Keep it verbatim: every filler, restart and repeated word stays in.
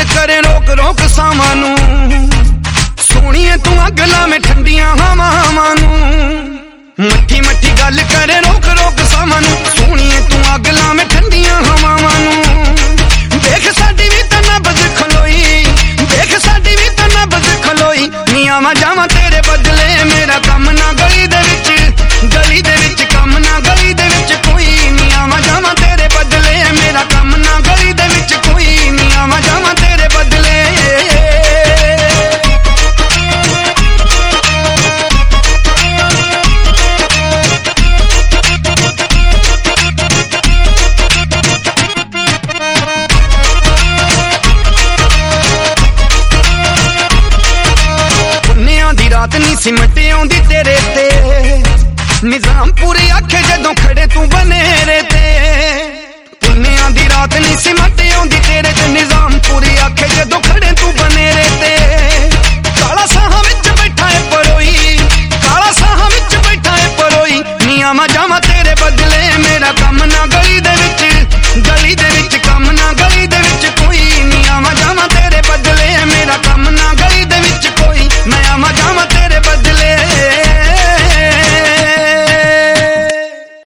करे रोक रोक सावां नूं, सोहणीए तू अग लावें ठंडियां हवावां नूं। मट्ठी मट्ठी गल करे रोक रोक सावां नूं, सोहणीए तू अग लावें ठंडियां हवावां नूं। देख साडी भी तां नब्ज़ खलोई, देख साडी भी तां नब्ज़ खलोई। नी आवां जावां तेरे बदले मेरा कम ना गली दे विच, गली दे विच कम ना गली दे विच कोई। नी आवां जावां तेरे बदले मेरा कम ना गली दे विच कोई। नी आवां जावां तेरे बदले। रात नी सिमटे आउंदी तेरे ते, निजाम पूरे आखे जदों खड़े तू बनेरे ते। पुन्नियां दी रात नी सिमटे आउंदी तेरे ते, निजाम पूरे आखे जदों खड़े तू बनेरे ते। काला साहां विच बैठा है परोई, काला साहां विच बैठा है परोई। नी आवां जावां तेरे बदले मेरा कम ना गली दे विच,